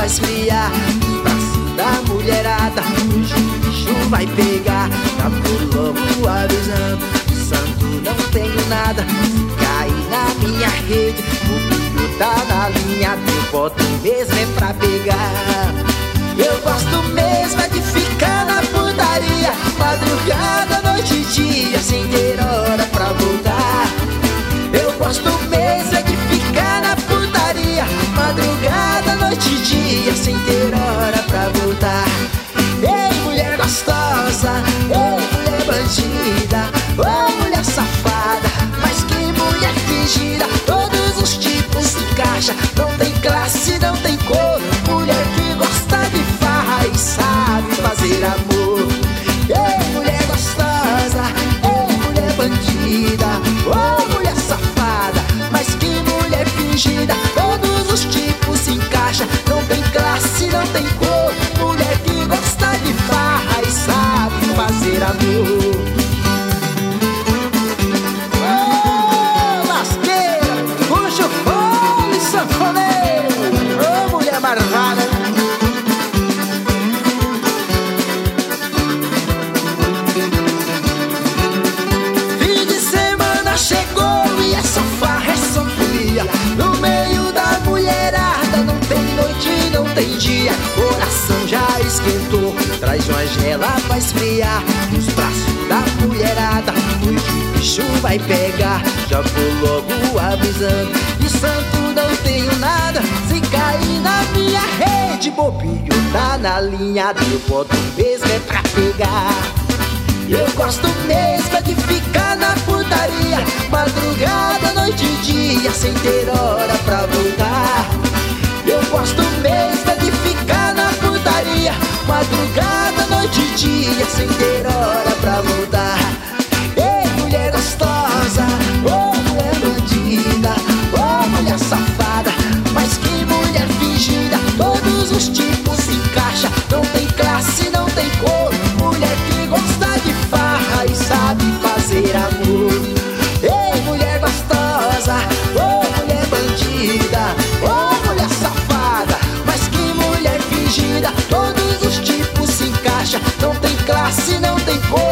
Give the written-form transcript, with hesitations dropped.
vai esfriar. Os braços da mulherada, hoje o bicho vai pegar. Já vou logo avisando, santo não tenho nada. Se cair na minha rede, o bicho tá na linha. Eu boto mesmo é pra pegar. Eu gosto mesmo é de ficar na putaria, madrugada, noite e dia, sem ter hora pra voltar. Eu gosto mesmo é de ficar na putaria, madrugada, noite e dia, sem ter hora pra voltar. Ei, mulher gostosa, ei, mulher bandida, ô mulher safada, mas que mulher fingida. Todos os tipos se encaixa, não tem classe, não tem cor. Mulher que gosta de farra e sabe fazer amor. Ei, mulher gostosa, ei, mulher bandida, ô mulher safada, mas que mulher fingida. Todos os tipos se encaixa, não tem classe, não tem cor. Mulher que gosta de farra e sabe fazer amor. Ô, lasqueira, puxa o fole, sanfoneiro, ô mulher marvada. Fim de semana chegou e é só farra, é só folia. No meio da mulherada não tem noite, não tem dia. Coração já esquentou, traz uma gela pra esfriar. Nos braços da mulherada, hoje o bicho vai pegar. Já vou logo avisando, de santo não tenho nada. Se cair na minha rede, bobinho tá na linha. Eu boto mesmo é pra pegar. Eu gosto mesmo é de ficar na putaria, madrugada, noite e dia, sem ter hora pra voltar. Eu gosto mesmo é de ficar na putaria, madrugada, noite e dia, sem ter hora pra voltar. Ei, mulher gostosa, ô mulher bandida, ô mulher safada, mas que mulher fingida. Todos os tipos se encaixa, não tem classe, não tem cor. Mulher que gosta de farra e sabe fazer amor. Ei, mulher gostosa, ô mulher bandida, ô mulher safada, mas que mulher fingida. Todos os tipos se encaixa, não tem classe, não tem cor.